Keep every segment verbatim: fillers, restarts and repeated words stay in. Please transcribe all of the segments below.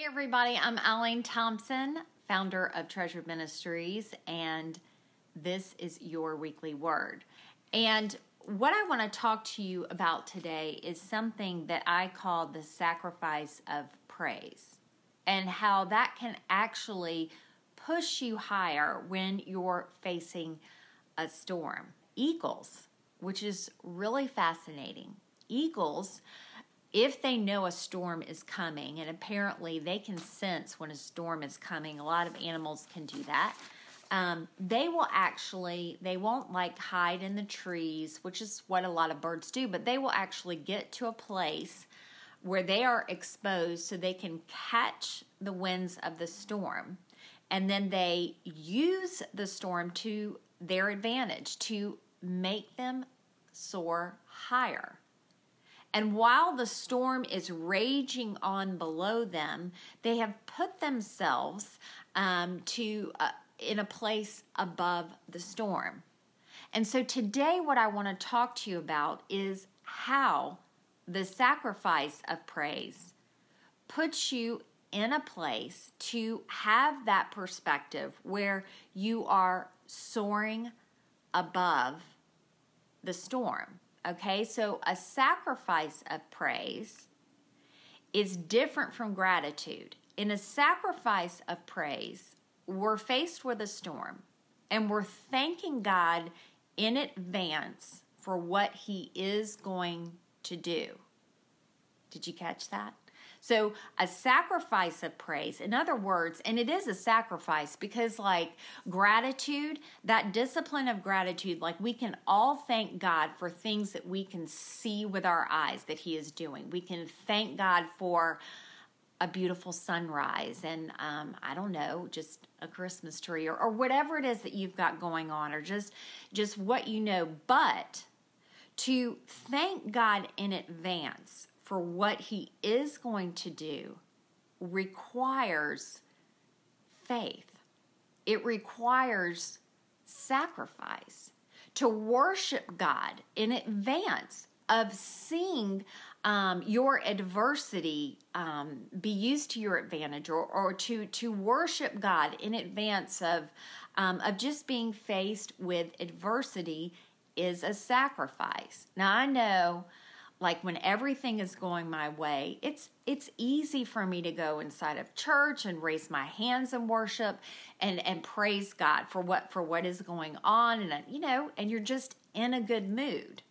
Hey everybody, I'm Alene Thompson, founder of Treasured Ministries, and this is your weekly word. And what I want to talk to you about today is something that I call the sacrifice of praise, and how that can actually push you higher when you're facing a storm. Eagles, which is really fascinating. Eagles, if they know a storm is coming, and apparently they can sense when a storm is coming, a lot of animals can do that, um, they will actually, they won't like hide in the trees, which is what a lot of birds do, but they will actually get to a place where they are exposed so they can catch the winds of the storm. And then they use the storm to their advantage to make them soar higher. And while the storm is raging on below them, they have put themselves um, to uh, in a place above the storm. And so today what I want to talk to you about is how the sacrifice of praise puts you in a place to have that perspective where you are soaring above the storm. Okay, so a sacrifice of praise is different from gratitude. In a sacrifice of praise, we're faced with a storm, and we're thanking God in advance for what He is going to do. Did you catch that? So a sacrifice of praise, in other words, and it is a sacrifice because like gratitude, that discipline of gratitude, like we can all thank God for things that we can see with our eyes that He is doing. We can thank God for a beautiful sunrise and um, I don't know, just a Christmas tree or, or whatever it is that you've got going on or just, just what you know. But to thank God in advance for what He is going to do requires faith. It requires sacrifice. To worship God in advance of seeing um, your adversity um, be used to your advantage, or, or to, to worship God in advance of, um, of just being faced with adversity is a sacrifice. Now I know, like when everything is going my way, it's it's easy for me to go inside of church and raise my hands in worship and, and praise God for what for what is going on, and you know, and you're just in a good mood.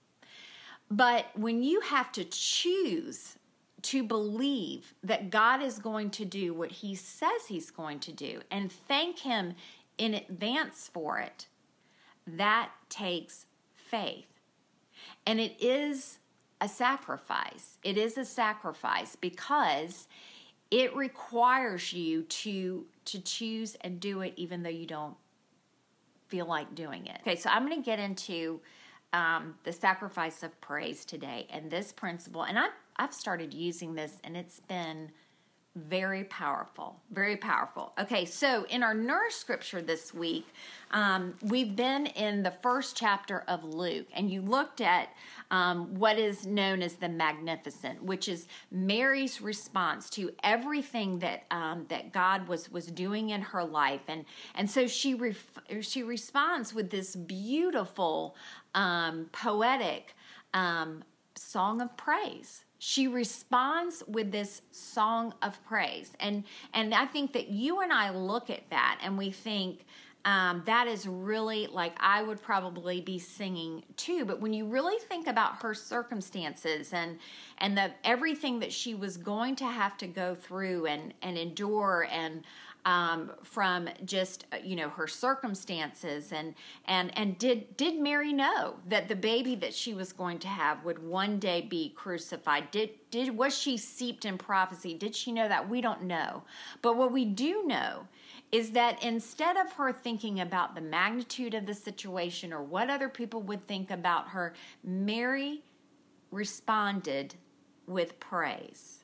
But when you have to choose to believe that God is going to do what He says He's going to do and thank Him in advance for it, that takes faith. And it is a sacrifice. It is a sacrifice because it requires you to to choose and do it even though you don't feel like doing it. Okay, so I'm going to get into um, the sacrifice of praise today and this principle. And I've, I've started using this and it's been very powerful, very powerful. Okay, so in our Nourish scripture this week, um, we've been in the first chapter of Luke, and you looked at um, what is known as the Magnificent, which is Mary's response to everything that um, that God was was doing in her life, and and so she ref- she responds with this beautiful, um, poetic um, song of praise. She responds with this song of praise. And and I think that you and I look at that and we think um, that is really like I would probably be singing too. But when you really think about her circumstances and and the everything that she was going to have to go through and, and endure and Um, from just, you know, her circumstances and and and did did Mary know that the baby that she was going to have would one day be crucified? Did did was she steeped in prophecy? Did she know that? We don't know. But what we do know is that instead of her thinking about the magnitude of the situation or what other people would think about her, Mary responded with praise.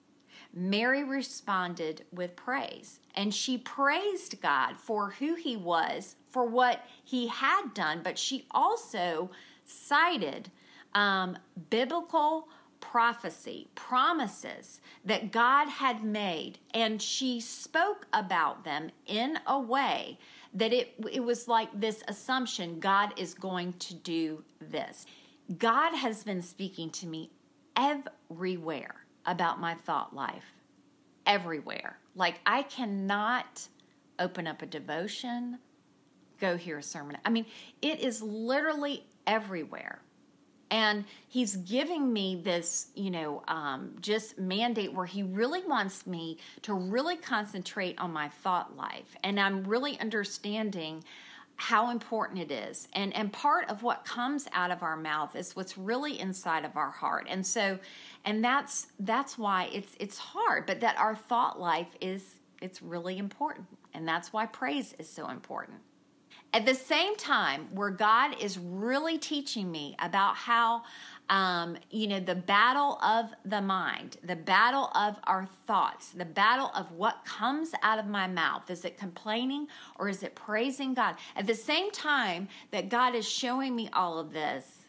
Mary responded with praise, and she praised God for who He was, for what He had done, but she also cited um, biblical prophecy, promises that God had made, and she spoke about them in a way that it, it was like this assumption, God is going to do this. God has been speaking to me everywhere about my thought life. Everywhere. Like, I cannot open up a devotion, go hear a sermon. I mean, it is literally everywhere. And he's giving me this, you know, um, just mandate where he really wants me to really concentrate on my thought life. And I'm really understanding how important it is. And and part of what comes out of our mouth is what's really inside of our heart. And so, and that's that's why it's it's hard, but that our thought life is, it's really important. And that's why praise is so important. At the same time, where God is really teaching me about how, um, you know, the battle of the mind, the battle of our thoughts, the battle of what comes out of my mouth. Is it complaining or is it praising God? At the same time that God is showing me all of this,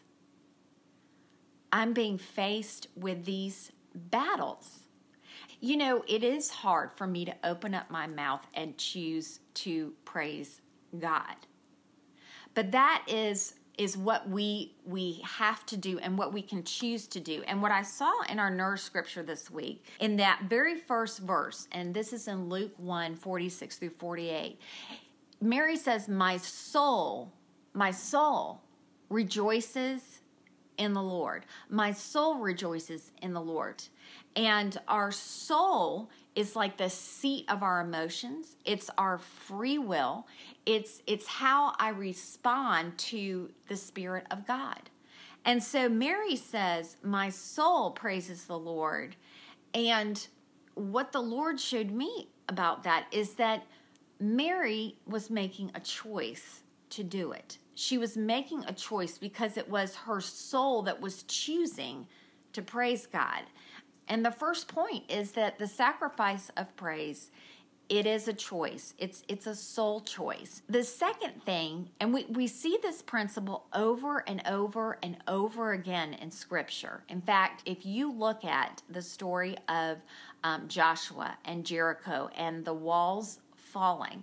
I'm being faced with these battles. You know, it is hard for me to open up my mouth and choose to praise God. But that is is what we we have to do and what we can choose to do. And what I saw in our Nourish scripture this week, in that very first verse, and this is in Luke one, forty-six through forty-eight, Mary says, my soul, my soul rejoices in the Lord. My soul rejoices in the Lord. And our soul is like the seat of our emotions. It's our free will. It's it's how I respond to the Spirit of God. And so Mary says, my soul praises the Lord. And what the Lord showed me about that is that Mary was making a choice to do it. She was making a choice because it was her soul that was choosing to praise God. And the first point is that the sacrifice of praise, it is a choice. It's it's a soul choice. The second thing, and we, we see this principle over and over and over again in Scripture. In fact, if you look at the story of um, Joshua and Jericho and the walls falling,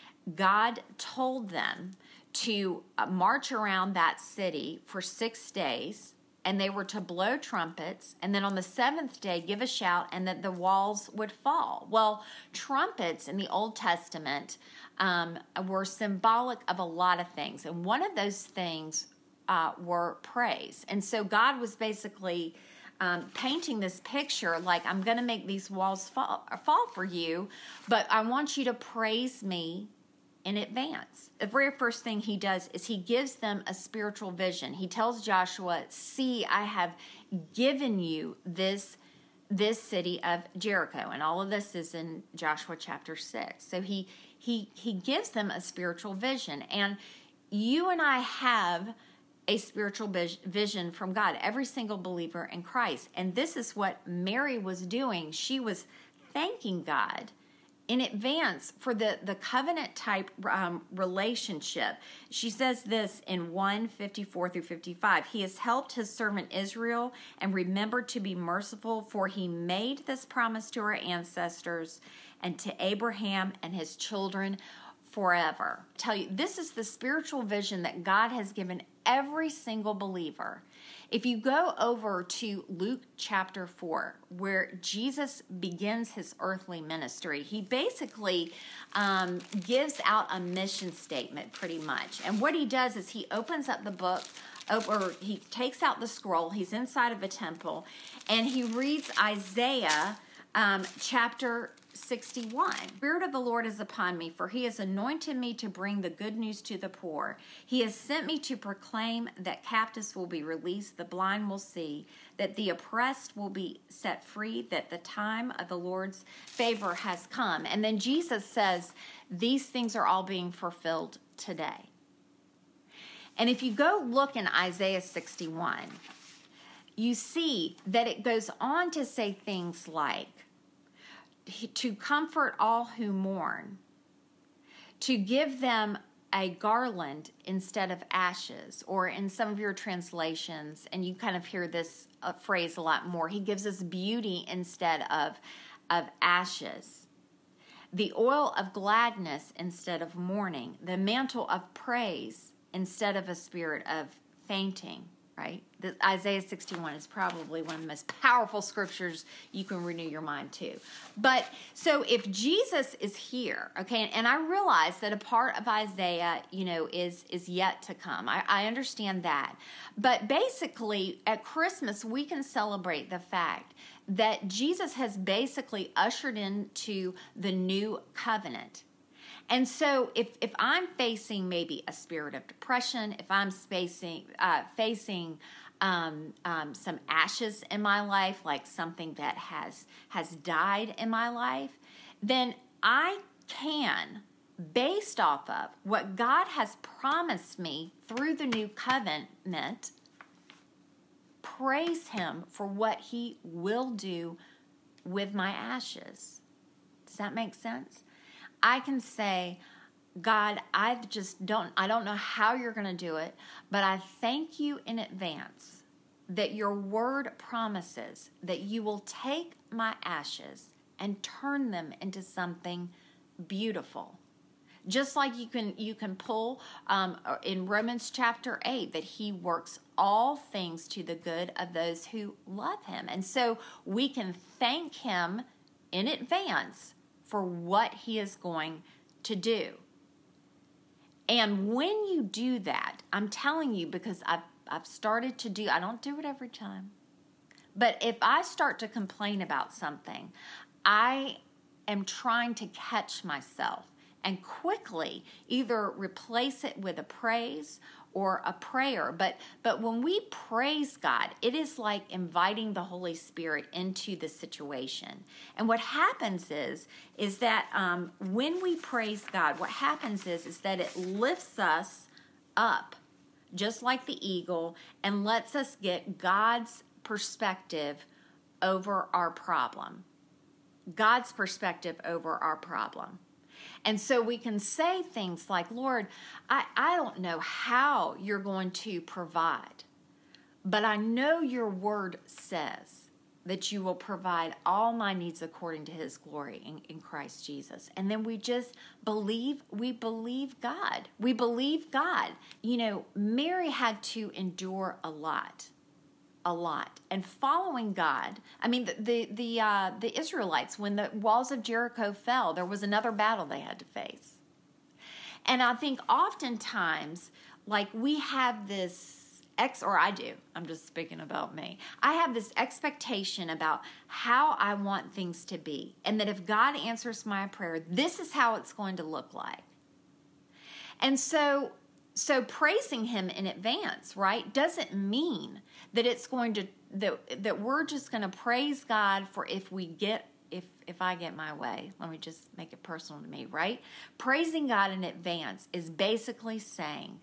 God told them to uh, march around that city for six days, and they were to blow trumpets, and then on the seventh day give a shout, and that the walls would fall. Well, trumpets in the Old Testament um, were symbolic of a lot of things, and one of those things uh, were praise. And so God was basically um, painting this picture like, I'm going to make these walls fall, fall for you, but I want you to praise me in advance. The very first thing he does is he gives them a spiritual vision. He tells Joshua, see, I have given you this, this city of Jericho. And all of this is in Joshua chapter six. So he, he, he gives them a spiritual vision. And you and I have a spiritual vision from God, every single believer in Christ. And this is what Mary was doing. She was thanking God in advance for the, the covenant type um, relationship. She says this in one fifty-four through fifty-five. He has helped his servant Israel and remembered to be merciful, for he made this promise to our ancestors and to Abraham and his children forever. I tell you, this is the spiritual vision that God has given every single believer. If you go over to Luke chapter four, where Jesus begins his earthly ministry, he basically um, gives out a mission statement pretty much. And what he does is he opens up the book, or he takes out the scroll, he's inside of a temple, and he reads Isaiah um, chapter sixty-one. The Spirit of the Lord is upon me, for he has anointed me to bring the good news to the poor. He has sent me to proclaim that captives will be released, the blind will see, that the oppressed will be set free, that the time of the Lord's favor has come. And then Jesus says, these things are all being fulfilled today. And if you go look in Isaiah sixty-one, you see that it goes on to say things like, to comfort all who mourn, to give them a garland instead of ashes, or in some of your translations, and you kind of hear this uh, phrase a lot more, he gives us beauty instead of, of ashes. The oil of gladness instead of mourning, the mantle of praise instead of a spirit of fainting, right? The, Isaiah sixty-one is probably one of the most powerful scriptures you can renew your mind to. But so if Jesus is here, okay, and I realize that a part of Isaiah, you know, is is yet to come. I, I understand that. But basically, at Christmas, we can celebrate the fact that Jesus has basically ushered into the new covenant. And so if, if I'm facing maybe a spirit of depression, if I'm facing, uh, facing um, um, some ashes in my life, like something that has, has died in my life, then I can, based off of what God has promised me through the new covenant, praise him for what he will do with my ashes. Does that make sense? I can say, God, I just don't, I don't know how you're going to do it, but I thank you in advance that your word promises that you will take my ashes and turn them into something beautiful. Just like you can you can pull um, in Romans chapter eight that he works all things to the good of those who love him. And so we can thank him in advance for what he is going to do. And when you do that, I'm telling you, because I've, I've started to do, I don't do it every time, but if I start to complain about something, I am trying to catch myself and quickly either replace it with a praise or a prayer. But but when we praise God, it is like inviting the Holy Spirit into the situation. And what happens is, is that um, when we praise God, what happens is, is that it lifts us up, just like the eagle, and lets us get God's perspective over our problem. God's perspective over our problem. And so we can say things like, Lord, I, I don't know how you're going to provide, but I know your word says that you will provide all my needs according to his glory in, in Christ Jesus. And then we just believe, we believe God. We believe God. You know, Mary had to endure a lot. A lot. And following God, I mean, the the the, uh, the Israelites, when the walls of Jericho fell, there was another battle they had to face. And I think oftentimes, like we have this ex, or I do, I'm just speaking about me, I have this expectation about how I want things to be. And that if God answers my prayer, this is how it's going to look like. And so So praising him in advance, right, doesn't mean that it's going to, that, that we're just going to praise God for if we get, if, if I get my way. Let me just make it personal to me, right? Praising God in advance is basically saying,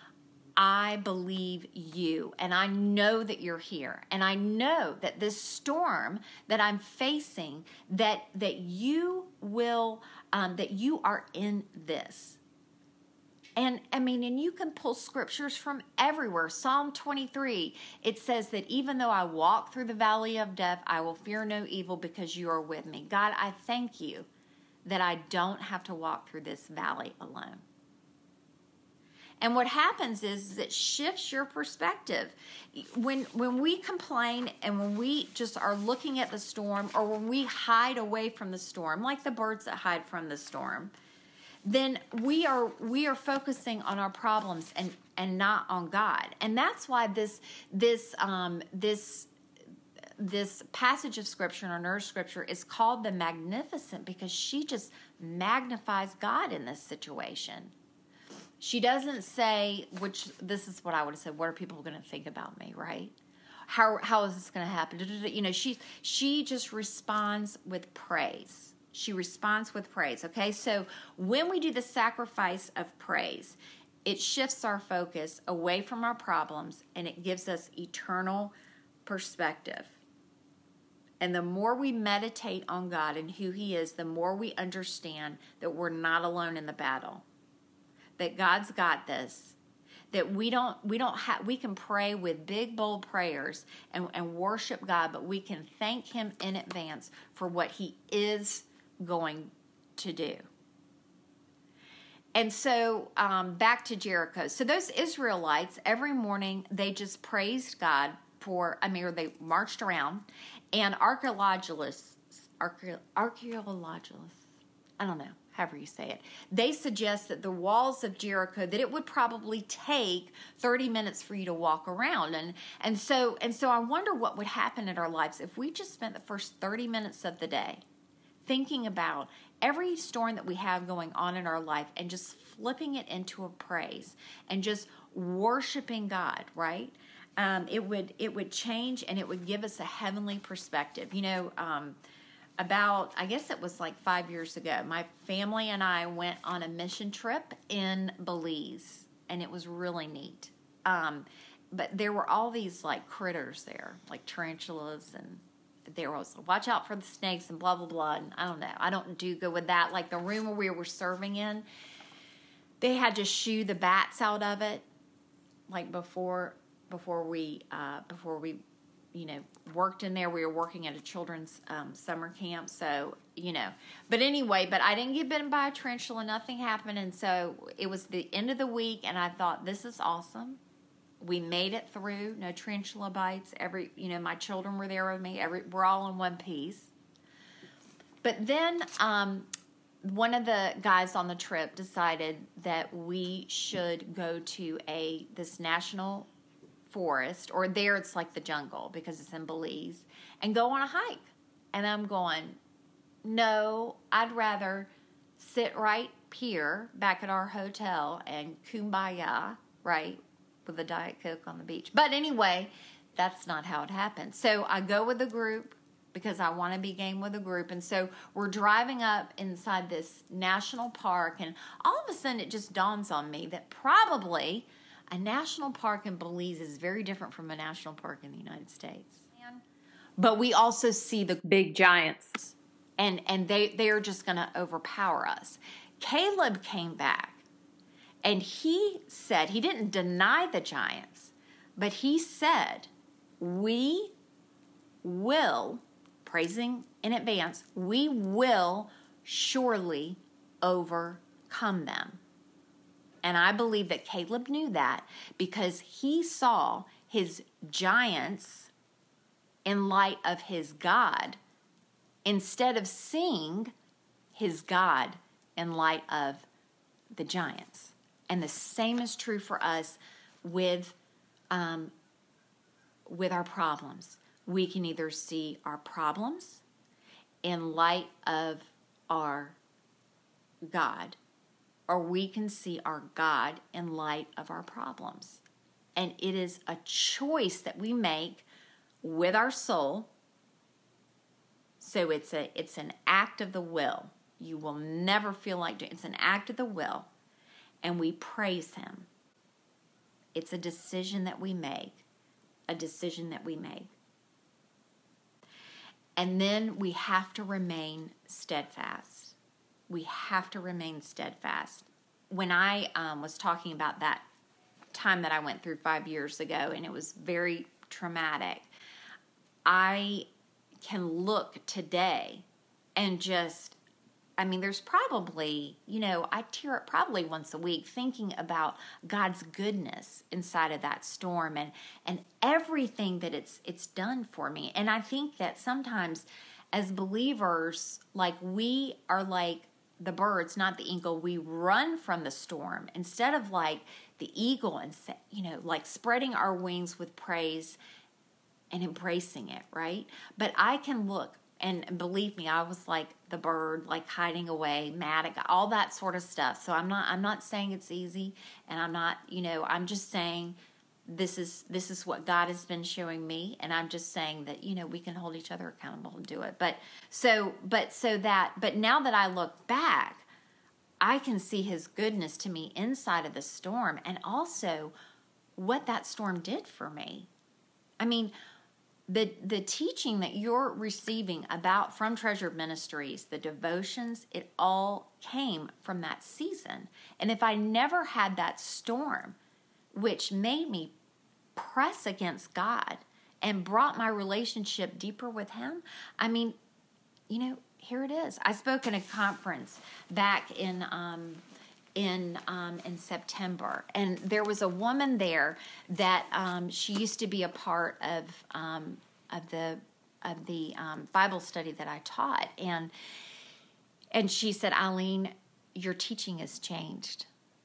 I believe you, and I know that you're here, and I know that this storm that I'm facing, that, that you will, um, that you are in this. And I mean, and you can pull scriptures from everywhere. Psalm twenty-three, it says that even though I walk through the valley of death, I will fear no evil because you are with me. God, I thank you that I don't have to walk through this valley alone. And what happens is, is it shifts your perspective. When when we complain and when we just are looking at the storm, or when we hide away from the storm, like the birds that hide from the storm, then we are we are focusing on our problems and, and not on God. And that's why this this um, this this passage of scripture in our nurse scripture is called the Magnificent, because she just magnifies God in this situation. She doesn't say, which this is what I would have said, what are people going to think about me, right? How how is this going to happen? You know, she she just responds with praise. She responds with praise, okay? So when we do the sacrifice of praise, it shifts our focus away from our problems, and it gives us eternal perspective. And the more we meditate on God and who he is, the more we understand that we're not alone in the battle. that God's got this, that we don't we don't have we can pray with big bold prayers and, and worship God, but we can thank him in advance for what he is going to do. And so um, back to Jericho. So those Israelites, every morning they just praised God for, I mean, or they marched around, and archaeologists, archae, archaeologists, I don't know, however you say it, they suggest that the walls of Jericho, that it would probably take thirty minutes for you to walk around. And and so and so I wonder what would happen in our lives if we just spent the first thirty minutes of the day thinking about every storm that we have going on in our life and just flipping it into a praise and just worshiping God, right? Um, it would it would change, and it would give us a heavenly perspective. You know, um, about, I guess it was like five years ago, my family and I went on a mission trip in Belize, and it was really neat. Um, but there were all these like critters there, like tarantulas, and there was, watch out for the snakes and blah, blah, blah. And I don't know. I don't do good with that. Like the room where we were serving in, they had to shoo the bats out of it, like before before we uh, before we, you know, worked in there. We were working at a children's um, summer camp, so you know. But anyway, but I didn't get bitten by a tarantula. Nothing happened, and so it was the end of the week, and I thought, this is awesome. We made it through. No tarantula bites. Every, you know, my children were there with me. Every, we're all in one piece. But then um, one of the guys on the trip decided that we should go to a this national forest, or there it's like the jungle because it's in Belize, and go on a hike. And I'm going, no, I'd rather sit right here back at our hotel and kumbaya, right, with a Diet Coke on the beach. But anyway, that's not how it happened. So I go with a group because I want to be game with a group. And so we're driving up inside this national park, and all of a sudden it just dawns on me that probably a national park in Belize is very different from a national park in the United States. But we also see the big giants, and, and they, they are just going to overpower us. Caleb came back, and he said, he didn't deny the giants, but he said, we will, praising in advance, we will surely overcome them. And I believe that Caleb knew that because he saw his giants in light of his God instead of seeing his God in light of the giants. And the same is true for us with, um, with our problems. We can either see our problems in light of our God, or we can see our God in light of our problems. And it is a choice that we make with our soul. So it's a it's an act of the will. You will never feel like doing it. It's an act of the will. And we praise him. It's a decision that we make. A decision that we make. And then we have to remain steadfast. We have to remain steadfast. When I um, was talking about that time that I went through five years ago, and it was very traumatic, I can look today and just, I mean, there's probably, you know, I tear up probably once a week thinking about God's goodness inside of that storm and, and everything that it's it's done for me. And I think that sometimes as believers, like we are like the birds, not the eagle. We run from the storm instead of like the eagle and, you know, like spreading our wings with praise and embracing it, right? But I can look, and believe me, I was like the bird, like hiding away, mad at all that sort of stuff. So I'm not, I'm not saying it's easy, and I'm not, you know, I'm just saying this is this is what God has been showing me, and I'm just saying that, you know, we can hold each other accountable and do it. But so, but so that, but now that I look back, I can see his goodness to me inside of the storm, and also what that storm did for me. I mean, the the teaching that you're receiving about from Treasure Ministries, the devotions, it all came from that season. And if I never had that storm, which made me press against God and brought my relationship deeper with Him, I mean, you know, here it is. I spoke in a conference back in um, in um, in September, and there was a woman there that um, she used to be a part of um, of the of the um, Bible study that I taught, and and she said, "Eileen, your teaching has changed.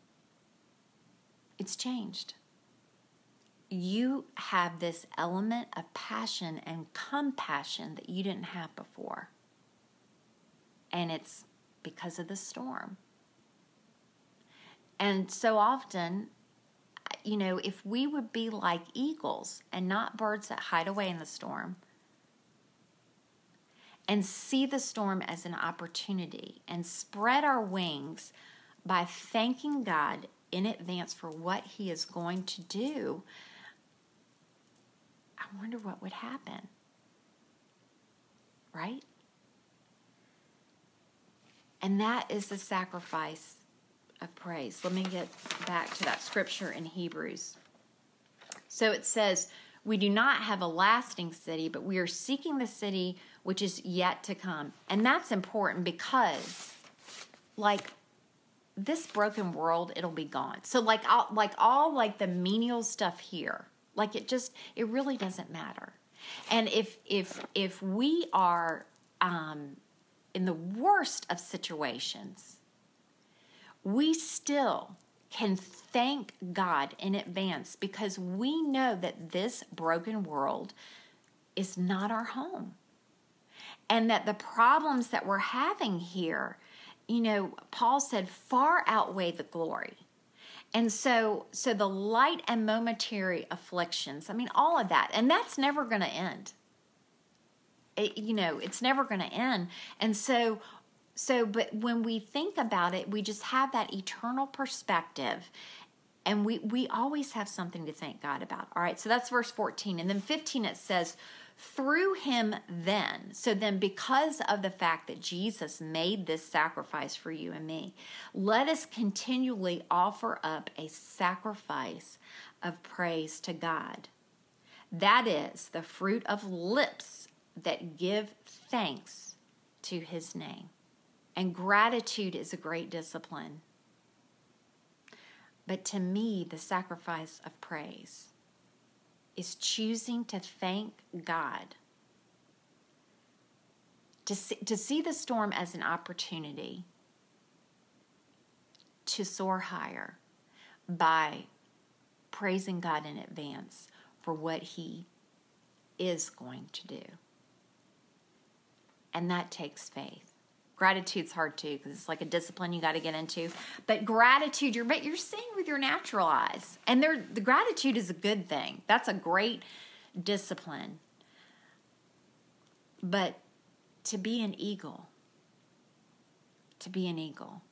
It's changed. You have this element of passion and compassion that you didn't have before, and it's because of the storm." And so often, you know, if we would be like eagles and not birds that hide away in the storm, and see the storm as an opportunity and spread our wings by thanking God in advance for what He is going to do, I wonder what would happen, right? And that is the sacrifice of praise. Let me get back to that scripture in Hebrews. So it says, "We do not have a lasting city, but we are seeking the city which is yet to come." And that's important because, like, this broken world, it'll be gone. So, like, all, like all like the menial stuff here, like it just, it really doesn't matter. And if if if we are um, in the worst of situations, we still can thank God in advance because we know that this broken world is not our home. And that the problems that we're having here, you know, Paul said, far outweigh the glory. And so, so the light and momentary afflictions, I mean, all of that, and that's never going to end. It, you know, it's never going to end. And so, So, but when we think about it, we just have that eternal perspective, and we, we always have something to thank God about. All right, so that's verse fourteen. And then fifteen, it says, "Through Him then," so then because of the fact that Jesus made this sacrifice for you and me, let us continually offer up a sacrifice of praise to God. That is the fruit of lips that give thanks to His name. And gratitude is a great discipline. But to me, the sacrifice of praise is choosing to thank God. To see, to see the storm as an opportunity to soar higher by praising God in advance for what He is going to do. And that takes faith. Gratitude's hard too because it's like a discipline you got to get into. But gratitude, you're you're seeing with your natural eyes, and there the gratitude is a good thing. That's a great discipline. But to be an eagle, to be an eagle,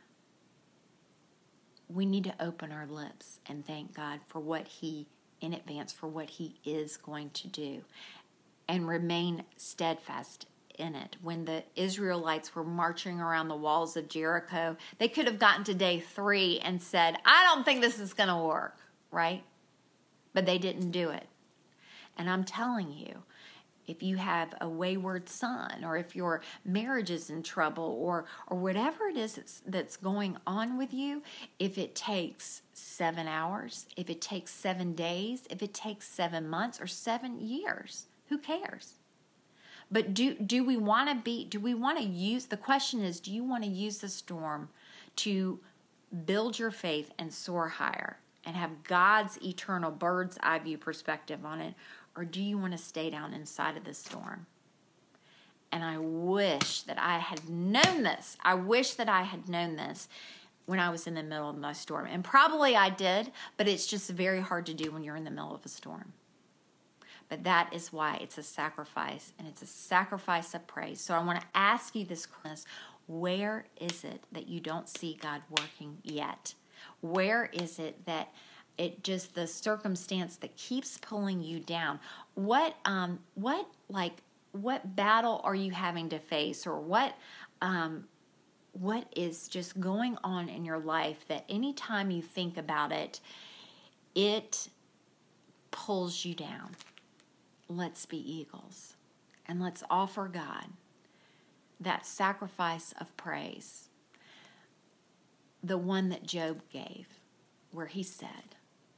we need to open our lips and thank God for what He in advance for what He is going to do, and remain steadfast in it. When the Israelites were marching around the walls of Jericho, they could have gotten to day three and said, "I don't think this is going to work," right? But they didn't do it. And I'm telling you, if you have a wayward son, or if your marriage is in trouble, or or whatever it is that's, that's going on with you, if it takes seven hours, if it takes seven days, if it takes seven months or seven years, who cares? But do do we want to be, do we want to use, the question is, do you want to use the storm to build your faith and soar higher and have God's eternal bird's eye view perspective on it? Or do you want to stay down inside of the storm? And I wish that I had known this. I wish that I had known this when I was in the middle of my storm. And probably I did, but it's just very hard to do when you're in the middle of a storm. But that is why it's a sacrifice, and it's a sacrifice of praise. So I want to ask you this question: where is it that you don't see God working yet? Where is it that it just the circumstance that keeps pulling you down. What um what like what battle are you having to face, or what um what is just going on in your life that anytime you think about it, it pulls you down? Let's be eagles, and let's offer God that sacrifice of praise, the one that Job gave, where he said,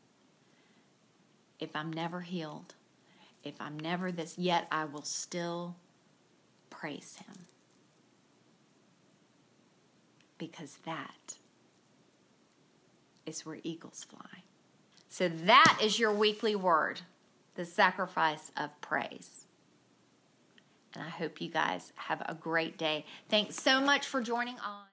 if I'm never healed, if I'm never this, yet I will still praise him. Because that is where eagles fly. So that is your weekly word, the sacrifice of praise. And I hope you guys have a great day. Thanks so much for joining on.